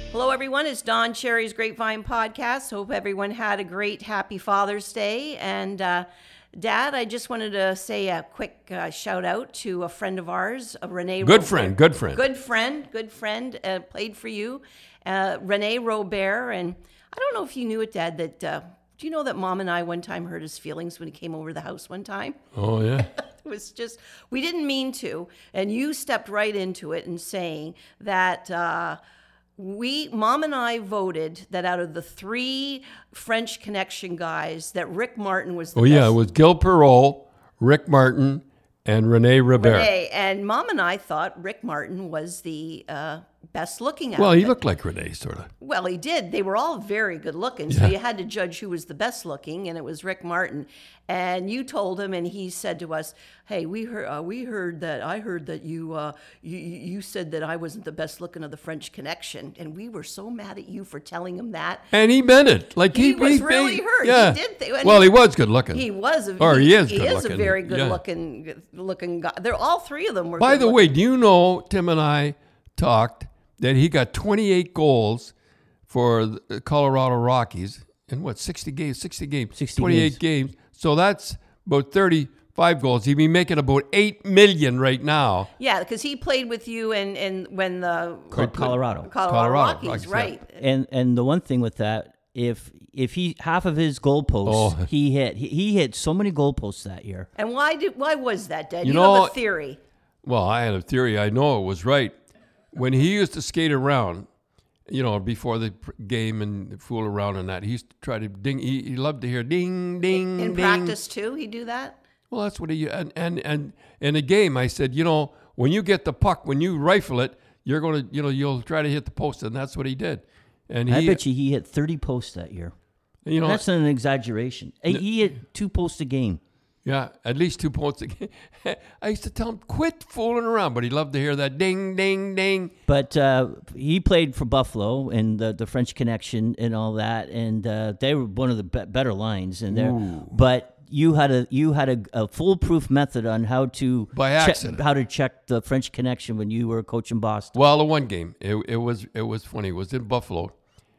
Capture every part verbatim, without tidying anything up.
Hello, everyone. It's Don Cherry's Grapevine Podcast. Hope everyone had a great, happy Father's Day. And uh, Dad, I just wanted to say a quick uh, shout out to a friend of ours, uh, Renee. Good Robert. friend, good friend. Good friend, good friend. Uh, played for you, uh, Renee Robert. And I don't know if you knew it, Dad, that, uh, do you know that Mom and I one time hurt his feelings when he came over to the house one time? Oh, yeah. It was just, we didn't mean to. And you stepped right into it and saying that... Uh, We, Mom and I voted that out of the three French Connection guys, that Rick Martin was the Oh, best. yeah, it was Gil Perreault, Rick Martin, and Renee Robert. Renee. And Mom and I thought Rick Martin was the uh, best looking out Well, of he it. looked like Renee, sort of. Well, he did. They were all very good looking, so Yeah. you had to judge who was the best looking, and it was Rick Martin. And you told him, and he said to us, "Hey, we heard, uh, we heard that. I heard that you, uh, you, you said that I wasn't the best looking of the French Connection, and we were so mad at you for telling him that." And he meant it. Like He he, was really hurt. He Yeah. did th- and well, he- he was good looking. He was, a, Or he is He good is a looking. very good Yeah. looking, looking guy. They're all three of them were. By good the looking. way, do you know Tim and I talked that he got twenty-eight goals for the Colorado Rockies in what sixty games? sixty games. sixty twenty-eight games. So that's about thirty-five goals. He'd be making about eight million right now. Yeah, because he played with you and and when the Co- Colorado. Colorado, Colorado Rockies, Rockies, yeah. right? And and the one thing with that, if if he half of his goalposts Oh. he hit, he, he hit so many goalposts that year. And why did why was that, Dad? You, You have know- a theory. Well, I had a theory. I know it was right. When he used to skate around, you know, before the pr- game and fool around and that, he used to try to ding. He, he loved to hear ding, ding, In ding. practice too, he do that. Well, that's what he and and and in a game, I said, you know, when you get the puck, when you rifle it, you're going to, you know, you'll try to hit the post, and that's what he did. And he, I bet you he hit thirty posts that year. you know, That's not an exaggeration. He hit two posts a game. yeah, at least two points a game. I used to tell him, quit fooling around, but he loved to hear that ding, ding, ding. But uh, he played for Buffalo and the, the French Connection and all that, and uh, they were one of the be- better lines in there. But you had a you had a, a foolproof method on how to By check, accident. how to check the French Connection when you were coaching Boston. Well, the one game, it, it was it was funny. It was in Buffalo,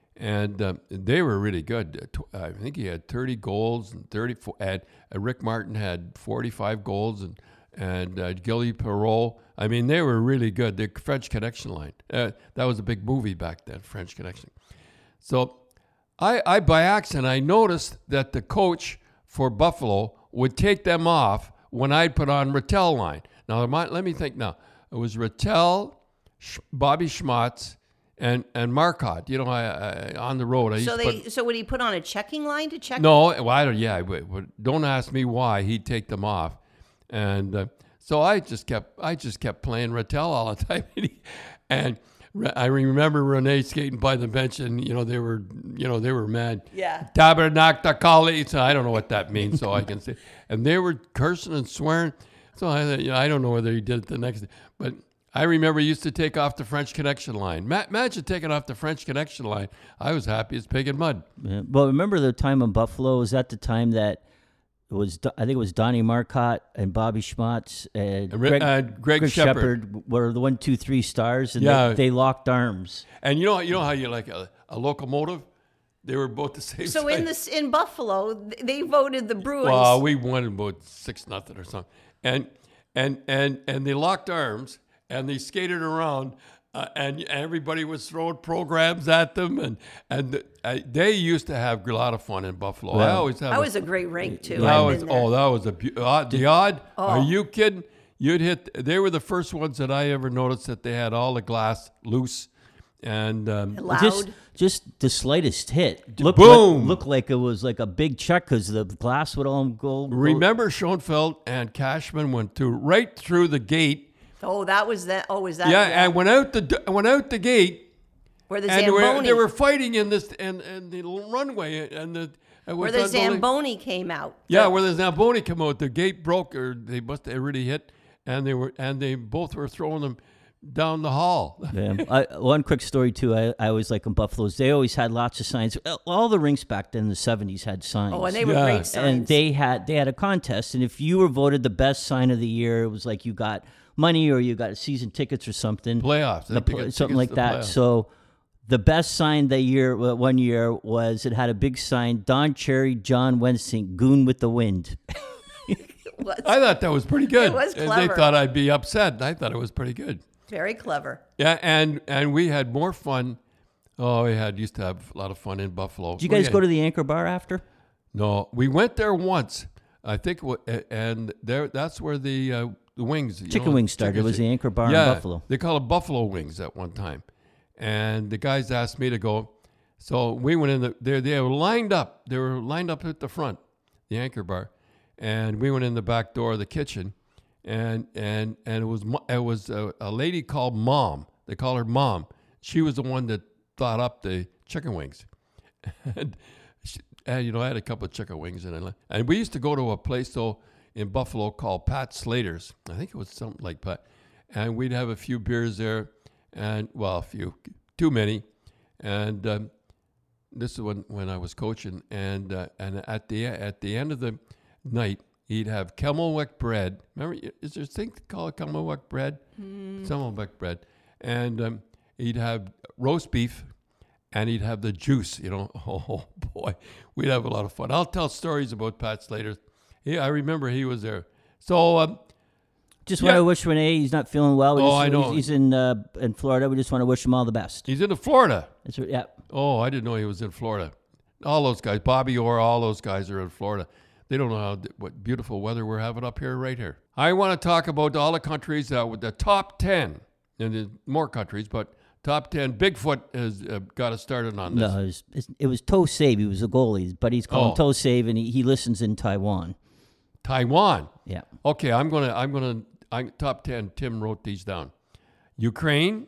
and uh, they were really good. Uh, tw- I think he had thirty goals and thirty-four. And uh, Rick Martin had forty-five goals, and and uh, Gilly Perreault. I mean, they were really good. The French Connection line. Uh, that was a big movie back then, French Connection. So, I, I by accident I noticed that the coach for Buffalo would take them off when I'd put on Rattel line. Now, let me think. Now, it was Rattel, Sch- Bobby Schmatz, and and Marcotte. You know, I, I, on the road. I used So to they put, so would he put on a checking line to check? no, well, I don't. Yeah, but, but don't ask me why he'd take them off, and uh, so I just kept I just kept playing Rattel all the time, and Re- I remember Renee skating by the bench, and you know they were you know they were mad. Yeah. Tabernactacali. So I don't know what that means, so I can say, and they were cursing and swearing. So I you know, I don't know whether he did it the next day, but. I remember he used to take off the French Connection line. Ma- imagine taking off the French Connection line. I was happy as pig in mud. Yeah. Well, remember the time in Buffalo? Was that the time that it was? I think it was Donnie Marcotte and Bobby Schmatz and And Ri- Greg, uh, Greg Shepherd Shepherd. were the one, two, three stars, and Yeah. they, they locked arms. And you know, you know how you like a, a locomotive? They were both the same. So size. in this in Buffalo, th- they voted the Bruins. well, we won about six nothing or something, and and and and they locked arms and they skated around, uh, and everybody was throwing programs at them, and and uh, they used to have a lot of fun in Buffalo. I Well, always have. that a- was a great rink too. that I've was been there. oh that was a beau- uh, the odd. Are Oh. you kidding? You'd hit. They were the first ones that I ever noticed that they had all the glass loose, and um, Loud. Just, just the slightest hit looked Boom! Like, looked like it was like a big check because the glass would all go. go remember Schoenfeld and Cashman went through right through the gate. Oh, that was that. Oh, was that? Yeah, and went out the d- went out the gate, where the and they were, Zamboni, they were fighting in this and and the runway and the it where was the unbelievable. Zamboni came out. Yeah, where the Zamboni came out, the gate broke, or they must have really hit, and they were and they both were throwing them down the hall. Yeah. I, one quick story too. I, I always like in Buffalo's. They always had lots of signs. All the rinks back then in the seventies had signs. Oh, and they were Yeah. great signs. and they had they had a contest, and if you were voted the best sign of the year, it was like you got money or you got season tickets or something. Playoffs, The they pl- got something tickets like to that. playoffs. So The best sign that year, uh, one year, was it had a big sign: Don Cherry, John Wensing, goon with the wind. Was I thought that was pretty good. It was And clever. they thought I'd be upset. I thought it was pretty good. very clever. Yeah, and and we had more fun. Oh, we had used to have a lot of fun in Buffalo. Did you guys go to the Anchor Bar after? No, we went there once. I think, wa- and there that's where the uh, the wings, you Chicken know, Wings started. It chicken- was the Anchor Bar yeah, in Buffalo. They call it Buffalo Wings at one time, and the guys asked me to go, so we went in. The, they they were lined up. They were lined up at the front, the Anchor Bar, and we went in the back door of the kitchen, and and and it was mo- it was a, a lady called Mom. They call her Mom. She was the one that thought up the chicken wings, and, she, and you know I had a couple of chicken wings, and I, and we used to go to a place though in Buffalo called Pat Slater's. I think it was something like Pat, and we'd have a few beers there, and well, a few, too many, and um, this is when, when I was coaching, and uh, and at the at the end of the night, he'd have Kemmelweck bread. Remember, is there a thing called Kemmelweck bread? Mm. Kemmelweck bread, and um, he'd have roast beef, and he'd have the juice. You know, oh boy, we'd have a lot of fun. I'll tell stories about Pat Slater. He, I remember he was there. So. Um, Just Yeah. want to wish Renee. He's not feeling well. We Oh, just, I know. He's, he's in uh, in Florida. We just want to wish him all the best. He's in Florida. That's what, yeah. Oh, I didn't know he was in Florida. All those guys, Bobby Orr, all those guys are in Florida. They don't know how, what beautiful weather we're having up here, right here. I want to talk about all the countries that with the top ten, and there's more countries, but top ten. Bigfoot has uh, got us started on this. No, it was, it's- it was Toe Save. He was a goalie, but he's called Oh. Toe Save, and he, he listens in Taiwan. Taiwan. Yeah. Okay, I'm gonna, I'm gonna, I top ten. Tim wrote these down. Ukraine,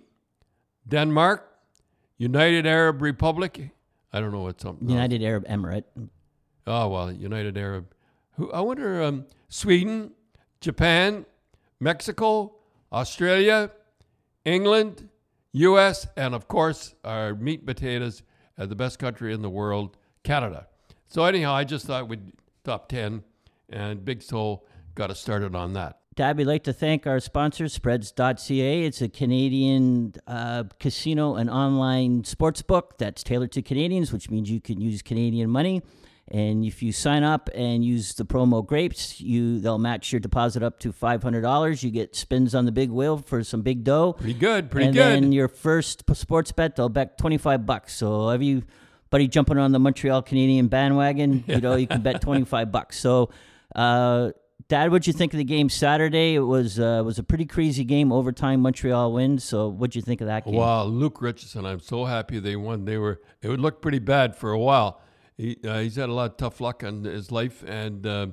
Denmark, United Arab Republic. I don't know what something. else. United Arab Emirate. Oh, well, United Arab. Who I wonder, um, Sweden, Japan, Mexico, Australia, England, U S, and of course, our meat and potatoes, uh, the best country in the world, Canada. So anyhow, I just thought we'd top ten, and Big Soul got us started on that. Dad, we'd like to thank our sponsor, spreads dot c a. It's a Canadian uh, casino and online sports book that's tailored to Canadians, which means you can use Canadian money. And if you sign up and use the promo GRAPES, you they'll match your deposit up to five hundred dollars. You get spins on the big wheel for some big dough. Pretty good, pretty and good. then your first p- sports bet, they'll bet twenty-five bucks. So everybody jumping on the Montreal Canadian bandwagon, you know, you can bet twenty-five bucks. So, uh, Dad, what'd you think of the game Saturday? It was uh, was a pretty crazy game. Overtime, Montreal wins. So what'd you think of that game? Wow, Luke Richardson, I'm so happy they won. They were it would look pretty bad for a while. He uh, he's had a lot of tough luck in his life, and uh,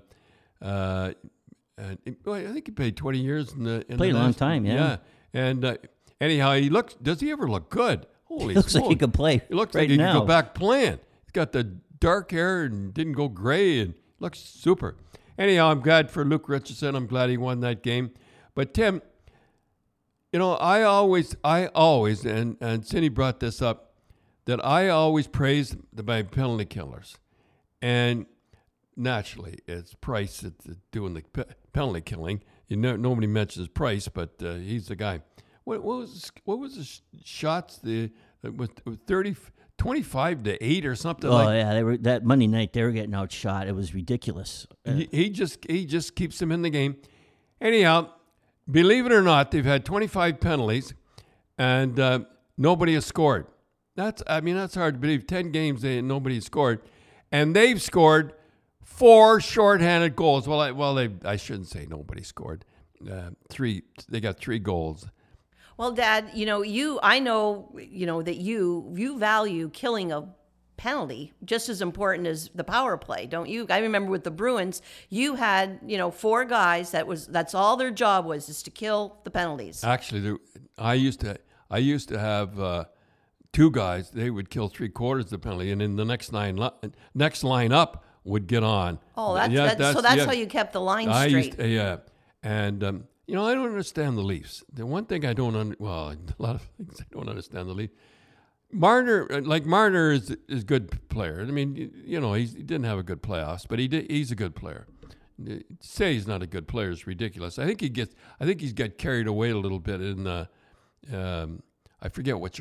uh, and well, I think he played twenty years in the in Played the a long national- time, yeah. yeah. And uh, anyhow, he looks. Does he ever look good? Holy, Looks like he smoke. could play He looks right like he now. could go back playing. He's got the dark hair and didn't go gray and looks super. Anyhow, I'm glad for Luke Richardson. I'm glad he won that game. But Tim, you know, I always, I always, and and Cindy brought this up, that I always praise the my penalty killers, and naturally it's Price that's doing the pe- penalty killing. You know, nobody mentions Price, but uh, he's the guy. What, what was what was the sh- shots? The it was thirty, twenty-five to eight or something Oh like. yeah, they were that Monday night. They were getting outshot. It was ridiculous. Uh, He, he just he just keeps them in the game. Anyhow, believe it or not, they've had twenty-five penalties, and uh, nobody has scored. That's I mean that's hard to believe. Ten games, they nobody has scored, and they've scored four shorthanded goals. Well, I, well, they I shouldn't say nobody scored. Uh, three, they got three goals. Well, Dad, you know, you I know, you know, that you you value killing a penalty just as important as the power play, don't you? I remember with the Bruins, you had, you know, four guys that was that's all their job was is to kill the penalties. Actually, there, I used to I used to have uh, two guys. They would kill three quarters of the penalty, and in the next line li- next line up would get on. Oh, that's, Yeah, that's, so that's yeah. how you kept the line I straight. used to, yeah, and um, you know I don't understand the Leafs. The one thing I don't under, well, a lot of things I don't understand the Leafs. Marner, like Marner, is is a good player. I mean, you, you know, he's, he didn't have a good playoffs, but he did, he's a good player. To say he's not a good player is ridiculous. I think he gets. I think he's got carried away a little bit in the. Um, I forget what you ca-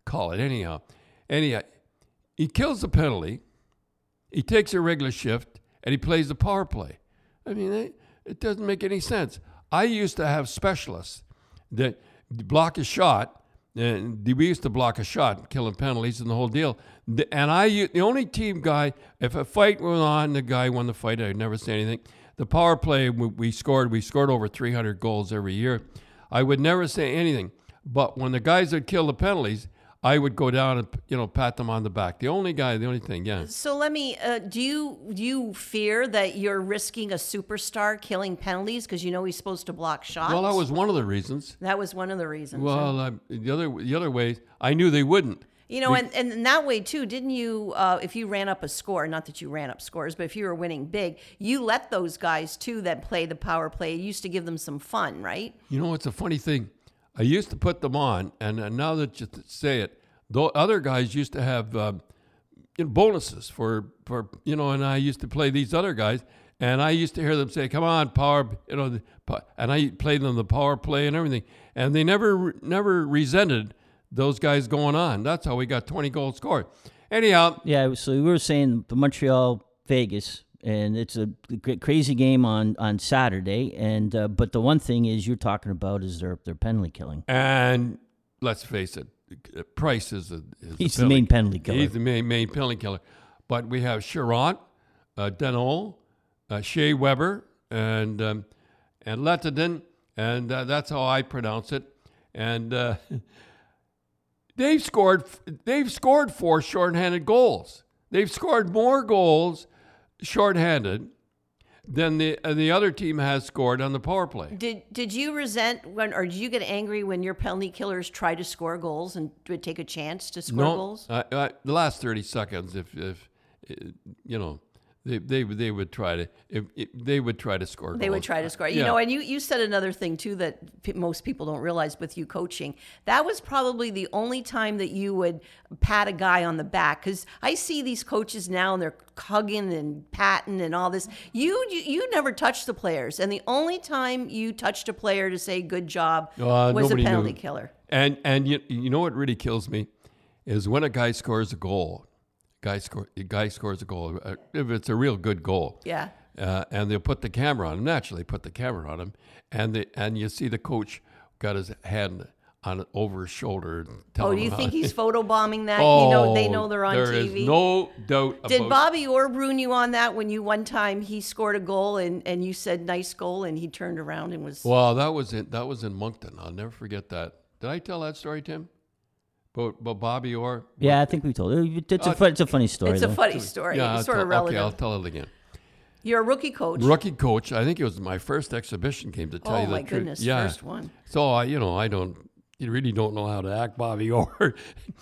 call it anyhow. Anyhow, he kills the penalty. He takes a regular shift and he plays the power play. I mean, it, it doesn't make any sense. I used to have specialists that block a shot, and we used to block a shot, killing penalties and the whole deal. And I, the only team guy, if a fight was on, the guy won the fight. I'd never say anything. The power play, we, we scored. We scored over three hundred goals every year. I would never say anything. But when the guys would kill the penalties, I would go down and, you know, pat them on the back. The only guy, the only thing, yeah. So let me, uh, do you do you fear that you're risking a superstar killing penalties because you know he's supposed to block shots? Well, that was one of the reasons. That was one of the reasons. Well, uh, the other the other way, I knew they wouldn't. You know, and, and in that way, too, didn't you, uh, if you ran up a score, not that you ran up scores, but if you were winning big, you let those guys, too, that play the power play, you used to give them some fun, right? You know, it's a funny thing. I used to put them on, and, and now that you say it, the other guys used to have uh, you know, bonuses for, for, you know, and I used to play these other guys, and I used to hear them say, come on, power, you know, and I played them the power play and everything, and they never, never resented those guys going on. That's how we got twenty goals scored. Anyhow. Yeah, so we were saying the Montreal Vegas, and it's a crazy game on, on Saturday. And uh, but the one thing is you're talking about is their their penalty killing. And let's face it, Price is, a, is he's the, the main penalty killer. He's the main main penalty killer. But we have Charrot, uh, Deneau, uh, Shea Weber, and um, and Lettinen, and uh, that's how I pronounce it. And uh, They've scored. They've scored four shorthanded goals. They've scored more goals shorthanded than the uh, the other team has scored on the power play. Did Did you resent when, or did you get angry when your penalty killers tried to score goals and would take a chance to score no, goals? I, I, the last thirty seconds, if if you know. They they they would try to if, if they would try to score. They goals. would try to score. You yeah. know, and you, you said another thing too that p- most people don't realize with you coaching. That was probably the only time that you would pat a guy on the back, because I see these coaches now and they're hugging and patting and all this. You, you you never touched the players, and the only time you touched a player to say good job uh, was a penalty knew. killer. And and you you know what really kills me is when a guy scores a goal. Guy score. A guy scores a goal. Uh, if it's a real good goal, Yeah. Uh, and they'll put the camera on him. Naturally, put the camera on him, and the and you see the coach got his hand on over his shoulder. Oh, do you him think how, he's photobombing that? oh, you know, they know they're on there T V. is no doubt. Did about Bobby Orr ruin you on that when you one time he scored a goal and, and you said nice goal and he turned around and was Well, that was in that was in Moncton. I'll never forget that. Did I tell that story, Tim? But, but Bobby Orr. Yeah, I think we told it. It's a Uh, fu- it's a funny story. It's a though. funny story. Yeah, it's I'll sort tell, of relative. okay, I'll tell it again. You're a rookie coach. Rookie coach. I think it was my first exhibition. Came to tell oh you the my truth. goodness, Yeah. first one. So I, you know, I don't. You really don't know how to act, Bobby Orr.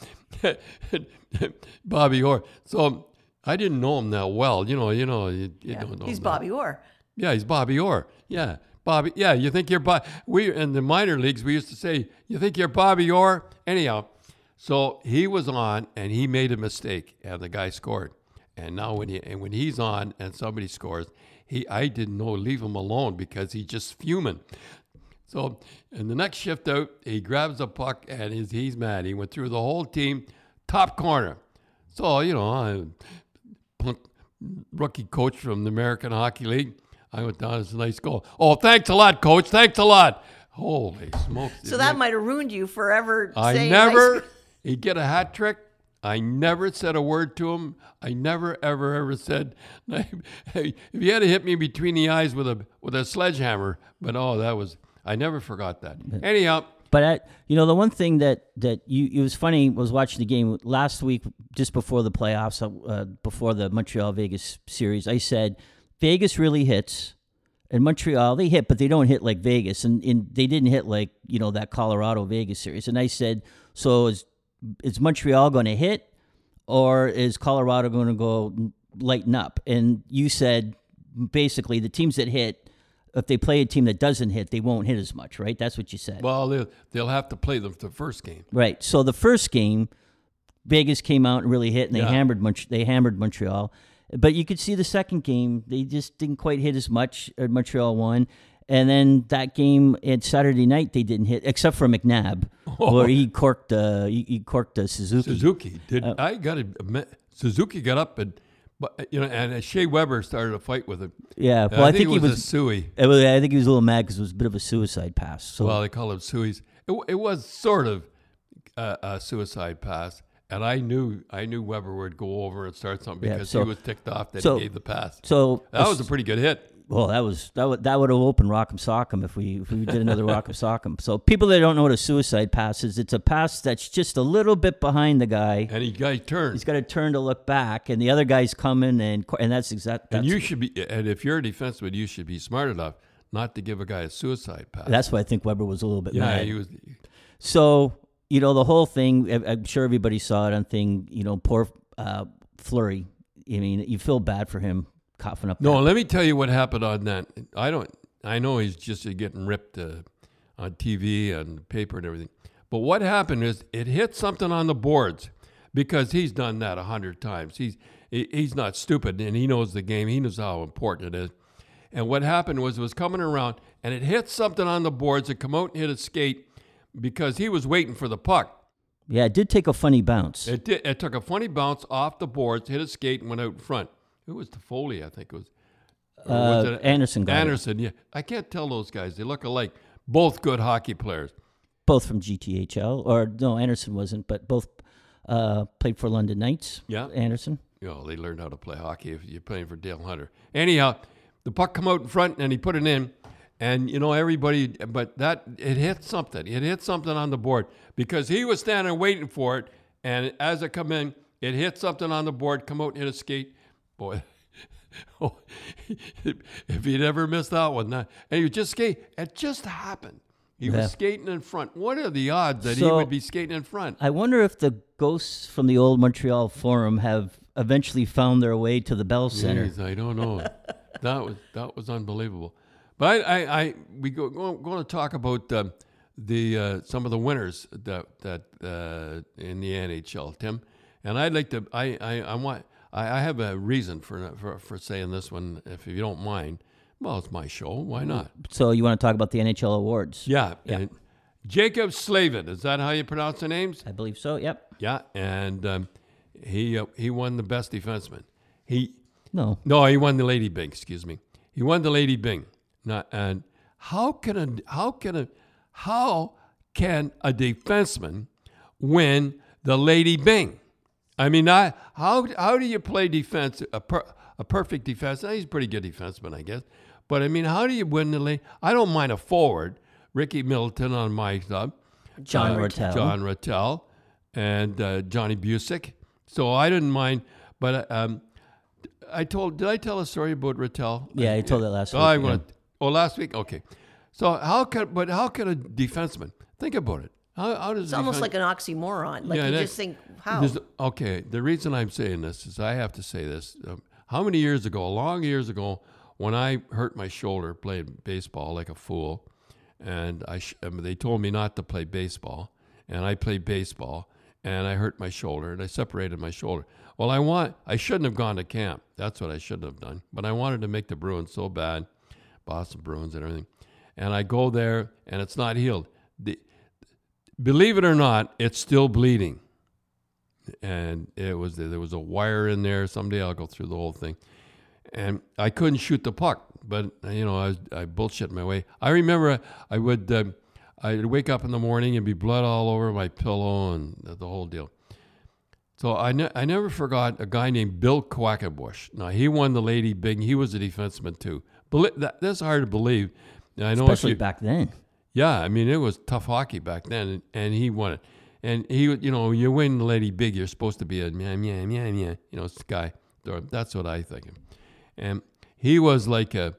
Bobby Orr. So I didn't know him that well. You know, you know, you, you Yeah. don't know. He's him Bobby that. Orr. Yeah, he's Bobby Orr. Yeah, Bobby. Yeah, you think you're Bobby? We in the minor leagues, we used to say, "You think you're Bobby Orr?" Anyhow, so he was on and he made a mistake, and the guy scored. And now when he and when he's on and somebody scores, he I didn't know leave him alone because he's just fuming. So in the next shift out, he grabs the puck and he's, he's mad. He went through the whole team, top corner. So, you know, I, rookie coach from the American Hockey League, I went down, it's a nice goal. Oh, thanks a lot, coach. Thanks a lot. Holy smokes. So that might have ruined you forever. I saying never, nice- he'd get a hat trick. I never said a word to him. I never, ever, ever said, hey, if you had to hit me between the eyes with a with a sledgehammer, but oh, that was, I never forgot that. Anyhow. But I, you know, the one thing that that you it was funny was watching the game last week, just before the playoffs, uh, before the Montreal Vegas series. I said Vegas really hits, and Montreal they hit, but they don't hit like Vegas, and, and they didn't hit like you know that Colorado Vegas series. And I said, so is is Montreal going to hit, or is Colorado going to go lighten up? And you said basically the teams that hit. If they play a team that doesn't hit, they won't hit as much, right? That's what you said. Well, they'll, they'll have to play them the first game. Right. So the first game, Vegas came out and really hit, and they Yeah. hammered Mont- they hammered Montreal. But you could see the second game, they just didn't quite hit as much. Uh, Montreal won. And then that game at Saturday night, they didn't hit, except for McNabb, Oh. where he corked, uh, he, he corked uh, Suzuki. Suzuki did. Uh, I got to Suzuki got up and, but you know, and Shea Weber started a fight with him. Yeah, And well, I, think, it he was, was. a suey. it was- I think he was a little mad because it was a bit of a suicide pass. So Well, they call them sueys. It, w- it was sort of a, a suicide pass, and I knew I knew Weber would go over and start something Yeah, because so- he was ticked off that so- he gave the pass. so That was a pretty good hit. Well, that was that would that would have opened Rock'em Sock'em if we if we did another Rock'em Sock'em. So people that don't know what a suicide pass is, it's a pass that's just a little bit behind the guy. And he guy turned. He's got to turn to look back, and the other guy's coming, and and that's exact. That's, and you should be. And if you're a defenseman, you should be smart enough not to give a guy a suicide pass. that's why I think Weber was a little bit yeah, mad. he was. So you know the whole thing. I- I'm sure everybody saw it on thing. You know, poor uh, Fleury. I mean, you feel bad for him coughing up. No, that. let me tell you what happened on that. I don't. I know he's just getting ripped uh, on T V and paper and everything. But what happened is it hit something on the boards because he's done that a hundred times. He's he, he's not stupid and he knows the game. He knows how important it is. And what happened was it was coming around and it hit something on the boards. It come out and hit a skate because he was waiting for the puck. Yeah, it did take a funny bounce. It did, it took a funny bounce off the boards, hit a skate, and went out in front. It was Toffoli, I think it was. Or was Uh, it Anderson got it. Anderson, yeah. I can't tell those guys. They look alike. Both good hockey players. Both from G T H L, or no, Anderson wasn't, but both uh, played for London Knights. Yeah. Anderson. You know, they learned how to play hockey if you're playing for Dale Hunter. Anyhow, the puck come out in front and he put it in. And, you know, everybody, but that, it hit something. It hit something on the board because he was standing waiting for it. And as it come in, it hit something on the board, come out and hit a skate. Boy, oh, if he'd ever missed that one. And he was just skate. It just happened. He Yeah. was skating in front. What are the odds that he So- would be skating in front? I wonder if the ghosts from the old Montreal Forum have eventually found their way to the Bell Center. Jeez, I don't know. that was that was unbelievable. But I, I, I we go, go going to talk about um, the uh, some of the winners that that uh, in the N H L, Tim. And I'd like to. I I, I want. I, I have a reason for, for for saying this one, if you don't mind. Well, it's my show. Why not? So you want to talk about the N H L awards? Yeah. Yeah. And Jacob Slavin. Is that how you pronounce the names? I believe so. Yep. Yeah. And um, he uh, he won the best defenseman. He No. No, he won the Lady Bing. Excuse me. He won the Lady Bing. Not, and how can a how can a how can a defenseman win the Lady Bing? I mean, I how how do you play defense a per, a perfect defense? He's a pretty good defenseman, I guess. But I mean, how do you win the Lady? I don't mind a forward, Ricky Middleton on my sub, John uh, Rattel. John Rattel, and uh, Johnny Busick. So I didn't mind, but. Um, I told. Did I tell a story about Rattel? Yeah, you told it last oh, week, I yeah. want. Oh, last week. Okay. So how can? But how can a defenseman think about it? How, how does It's almost like an oxymoron. Like Yeah, you that- just think, how? There's- Okay. The reason I'm saying this is I have to say this. Um, how many years ago? Long years ago, when I hurt my shoulder playing baseball like a fool, and I sh- um, they told me not to play baseball, and I played baseball, and I hurt my shoulder, and I separated my shoulder. Well, I want I shouldn't have gone to camp. That's what I shouldn't have done. But I wanted to make the Bruins so bad, Boston Bruins and everything. And I go there, and it's not healed. The, believe it or not, it's still bleeding. And it was there was a wire in there. Someday I'll go through the whole thing. And I couldn't shoot the puck, but you know I was, I bullshit my way. I remember I would uh, I'd wake up in the morning and be blood all over my pillow and the, the whole deal. So I, ne- I never forgot a guy named Bill Quackenbush. Now, he won the Lady Bing. He was a defenseman, too. Beli- that, that's hard to believe. And I know if Especially you- back then. Yeah, I mean, it was tough hockey back then, and, and he won it. And he, you know, you win the Lady Big, you're supposed to be a yeah, yeah, yeah, yeah, you know, guy. That's what I think. And he was like a,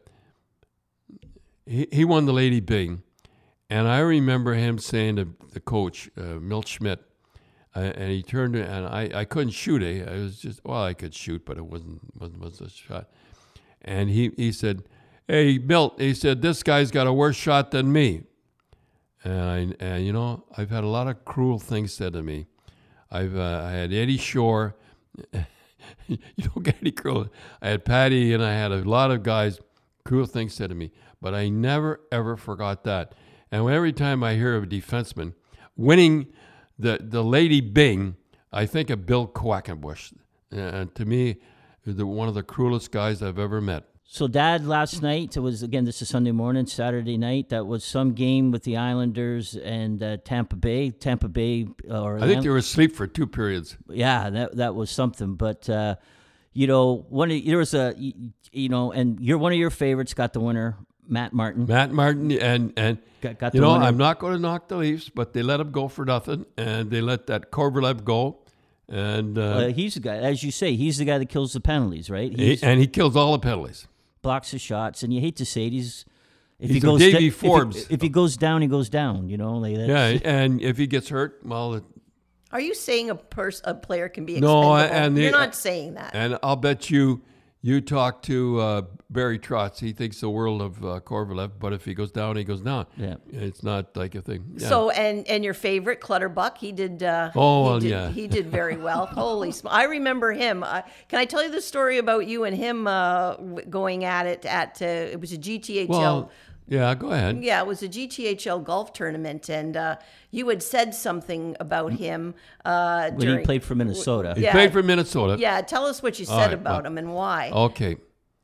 he, he won the Lady Bing. And I remember him saying to the coach, uh, Milt Schmidt, Uh, and he turned it, and I, I couldn't shoot it. I was just, well, I could shoot, but it wasn't wasn't, wasn't a shot. And he, he said, hey, Milt, he said, this guy's got a worse shot than me. And, I, and you know, I've had a lot of cruel things said to me. I've uh, I had Eddie Shore. You don't get any cruel. I had Patty, and I had a lot of guys cruel things said to me. But I never, ever forgot that. And every time I hear of a defenseman winning the, the Lady Byng, I think of Bill Quackenbush. And to me, the, one of the cruelest guys I've ever met. So, Dad, last night, it was, again, this is Sunday morning, Saturday night, that was some game with the Islanders and uh, Tampa Bay. Tampa Bay, or I think they were asleep for two periods. Yeah, that that was something. But, uh, you know, one of, there was a, you, you know, and you're one of your favorites got the winner, Matt Martin. Matt Martin, and, and got, got you the know, winner. I'm not going to knock the Leafs, but they let him go for nothing, and they let that Kovalev go. And uh, uh, he's the guy, as you say, he's the guy that kills the penalties, right? he, He's, and he kills all the penalties. blocks his shots, and you hate to say it, he's if He's he a goes Davey da- if he- Forbes. If he, goes down, he goes down. You know, like that's, Yeah, and if he gets hurt, well, it, Are you saying a pers- a player can be No, expendable? and the- You're not saying that. and I'll bet you, you talk to uh, Barry Trotz, he thinks the world of uh, Kovalev, but if he goes down, he goes down. Yeah. It's not like a thing. Yeah. So and and your favorite Clutterbuck, he did. Uh, Oh, he well, did, yeah. he did very well. Holy, sm- I remember him. Uh, can I tell you the story about you and him uh, w- going at it at? Uh, it was a G T H L. well, yeah, go ahead. Yeah, it was a G T H L golf tournament, and uh, you had said something about him uh, when during. he played for Minnesota. He Yeah. played for Minnesota. Yeah, tell us what you said right, about well- him and why. Okay.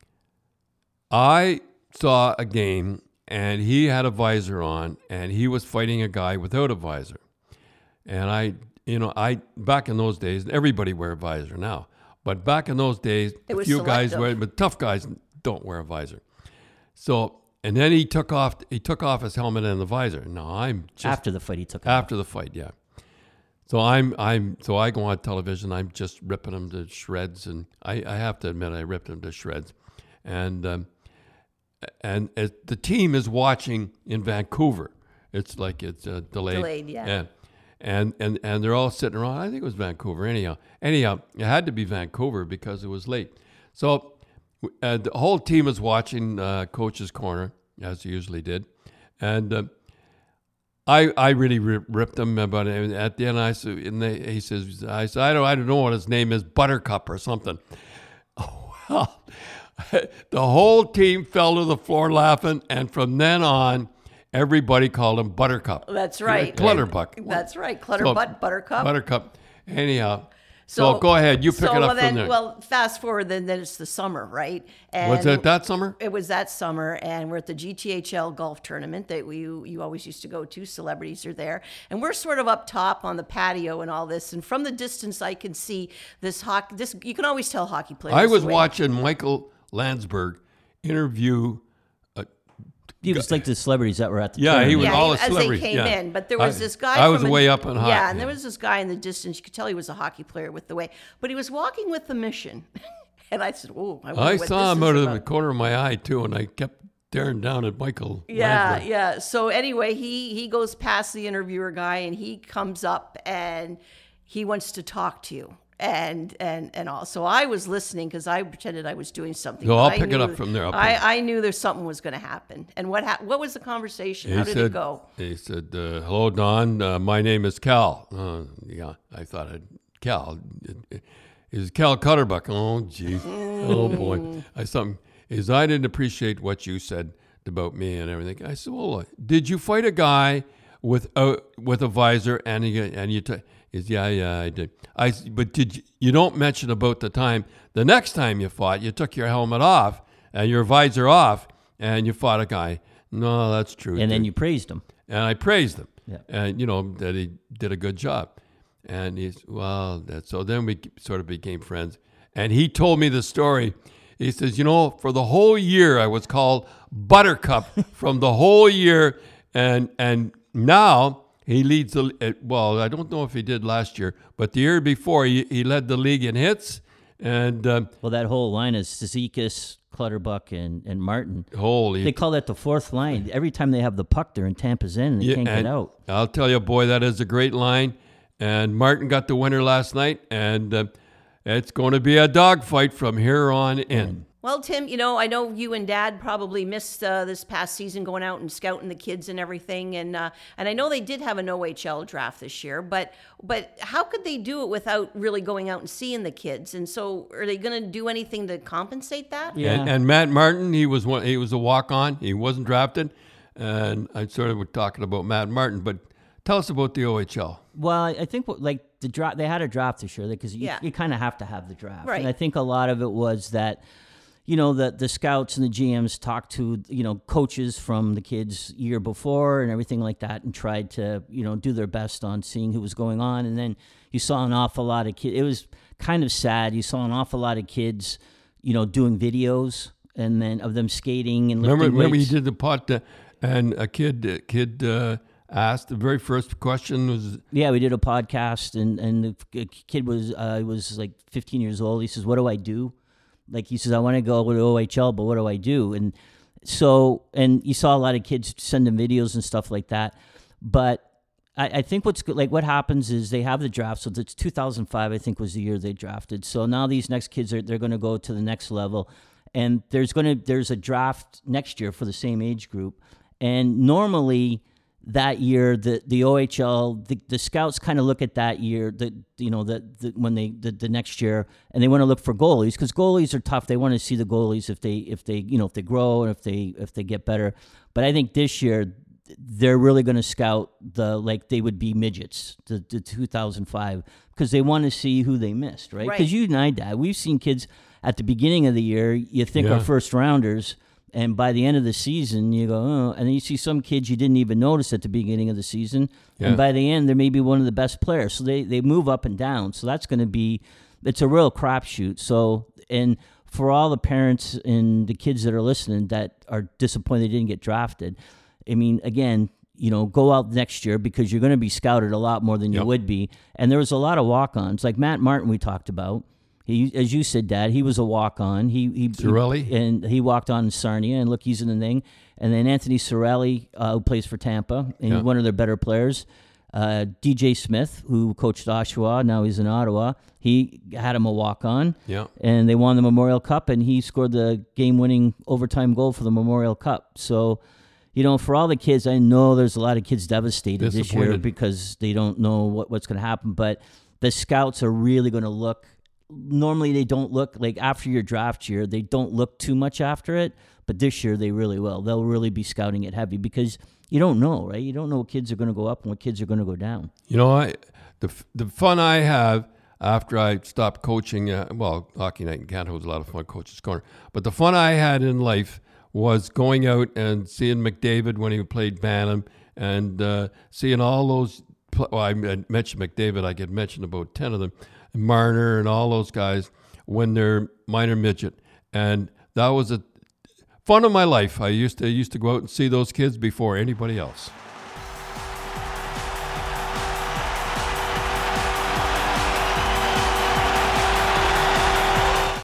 I saw a game, and he had a visor on, and he was fighting a guy without a visor. And I, you know, I back in those days, everybody wear a visor now, but back in those days, It a was few guys selective. wear, but tough guys don't wear a visor. So, and then he took off, he took off his helmet and the visor. No, I'm just After the fight, he took off. after the fight, yeah. So I'm, I'm, so I go on television. I'm just ripping him to shreds, and I, I have to admit, I ripped him to shreds, and um, and it, the team is watching in Vancouver. It's like it's uh, delayed. Delayed, yeah. yeah. And and and they're all sitting around. I think it was Vancouver. Anyhow, anyhow, it had to be Vancouver because it was late. So uh, the whole team was watching uh, Coach's Corner, as they usually did, and. Uh, I, I really rip, ripped him about it. And at the end, I said, and they, he says, I said, I don't, I don't know what his name is, Buttercup or something. Oh, well, the whole team fell to the floor laughing, and from then on, everybody called him Buttercup. That's right. Clutterbuck. That's right. Clutterbutt, So, Buttercup. Buttercup. Anyhow, so, go ahead, you pick so, it up well, from then, there. Well, fast forward, then, then it's the summer, right? And Was it that summer? It was that summer, and we're at the G T H L golf tournament that we you always used to go to. Celebrities are there, and we're sort of up top on the patio and all this. And from the distance, I can see this hockey. This you can always tell hockey players. I was away. watching Michael Landsberg interview. He was like the celebrities that were at the Yeah, tournament. he was Yeah, all he- the as celebrities. they came yeah. in, but there was I- this guy. I was from a- way up and high. Yeah, and there was this guy in the distance. You could tell he was a hockey player with the way, but he was walking with the mission. And I said, "Oh, I, wonder I what saw this him is out of about." the corner of my eye too, and I kept staring down at Michael. Yeah, Landsberg. yeah. So anyway, he he goes past the interviewer guy, and he comes up and he wants to talk to you. And and and all. So I was listening because I pretended I was doing something. No, but I'll I pick it knew- up from there. I'll pick I, it- I knew there's something was going to happen. And what hap- what was the conversation? How He did said, it go? He said, uh, "Hello, Don. Uh, my name is Cal." Uh, yeah, I thought I'd Cal. Is Cal Clutterbuck? Oh, geez. Oh boy. I something is I didn't appreciate what you said about me and everything. I said, "Well, did you fight a guy with a with a visor and he, and you?" T- Is yeah, yeah, I did. I s- but did you, you don't mention about the time the next time you fought, you took your helmet off and your visor off, and you fought a guy. No, that's true. And then dude. you praised him. and I praised him, Yeah. and you know that he did a good job. And he's well, that so then we sort of became friends. And he told me the story. He says, you know, for the whole year I was called Buttercup from the whole year, and and now. He leads the uh, well. I don't know if he did last year, but the year before he, he led the league in hits, and um, Well, that whole line is Zizekas, Clutterbuck, and, and Martin. holy, They call that the fourth line. Every time they have the puck, they're in Tampa's end and they Yeah, can't and get out. I'll tell you, boy, that is a great line. And Martin got the winner last night, and uh, it's going to be a dogfight from here on in. Well, Well, Tim, you know, I know you and Dad probably missed uh, this past season going out and scouting the kids and everything, and uh, and I know they did have an O H L draft this year, but but how could they do it without really going out and seeing the kids? And so, are they going to do anything to compensate that? Yeah. And, and Matt Martin, he was one. He was a walk on. He wasn't drafted, and I sort of were talking about Matt Martin, but tell us about the O H L. Well, I think what, like the draft, they had a draft this year because you, Yeah. you kind of have to have the draft, Right. and I think a lot of it was that. You know, the the scouts and the G Ms talked to, you know, coaches from the kids year before and everything like that and tried to, you know, do their best on seeing who was going on. And then you saw an awful lot of kids. It was kind of sad. You saw an awful lot of kids, you know, doing videos and then of them skating and lifting Remember, remember you weights. did the pot, uh, and a kid a kid uh, asked, the very first question was, Yeah, we did a podcast and, and the kid was, uh, was like fifteen years old. He says, what do I do? Like he says, I want to go to O H L, but what do I do? And so, and you saw a lot of kids sending videos and stuff like that. But I, I think what's good, like what happens is they have the draft. So it's two thousand five, I think, was the year they drafted. So now these next kids are they're going to go to the next level, and there's going to there's a draft next year for the same age group. And normally that year, the the O H L, the, the scouts kind of look at that year, the you know the, the when they the, the next year, and they want to look for goalies because goalies are tough. They want to see the goalies if they if they you know if they grow and if they if they get better. But I think this year they're really going to scout the like they would be midgets, the, the two thousand five, because they want to see who they missed, right? Because Right. you and I, Dad, we've seen kids at the beginning of the year. You think Yeah. are first rounders. And by the end of the season, you go, oh, and then you see some kids you didn't even notice at the beginning of the season. Yeah. And by the end, they're maybe one of the best players. So they, they move up and down. So that's going to be, it's a real crapshoot. So, and for all the parents and the kids that are listening that are disappointed they didn't get drafted, I mean, again, you know, go out next year because you're going to be scouted a lot more than you Yep. would be. And there was a lot of walk-ons. Like Matt Martin we talked about. He, as you said, Dad, he was a walk-on. He, he, Sorelli? he and he walked on in Sarnia, and look, he's in the thing. And then Anthony Sorelli, uh, who plays for Tampa, and Yeah. he's one of their better players. Uh, D J Smith, who coached Oshawa, now he's in Ottawa. He had him a walk-on, Yeah. and they won the Memorial Cup, and he scored the game-winning overtime goal for the Memorial Cup. So, you know, for all the kids, I know there's a lot of kids devastated this year Disappointed. because they don't know what, what's going to happen. But the scouts are really going to look. Normally they don't look like after your draft year, they don't look too much after it, but this year they really will. They'll really be scouting it heavy because you don't know, right? You don't know what kids are going to go up and what kids are going to go down. You know, I the f- the fun I have after I stopped coaching, uh, well, Hockey Night in Canada was a lot of fun, Coach's Corner, but the fun I had in life was going out and seeing McDavid when he played Bantam and uh, seeing all those, pl- well, I mentioned McDavid, I could mention about ten of them, Marner and all those guys when they're minor midget. And that was a fun of my life. I used to I used to go out and see those kids before anybody else.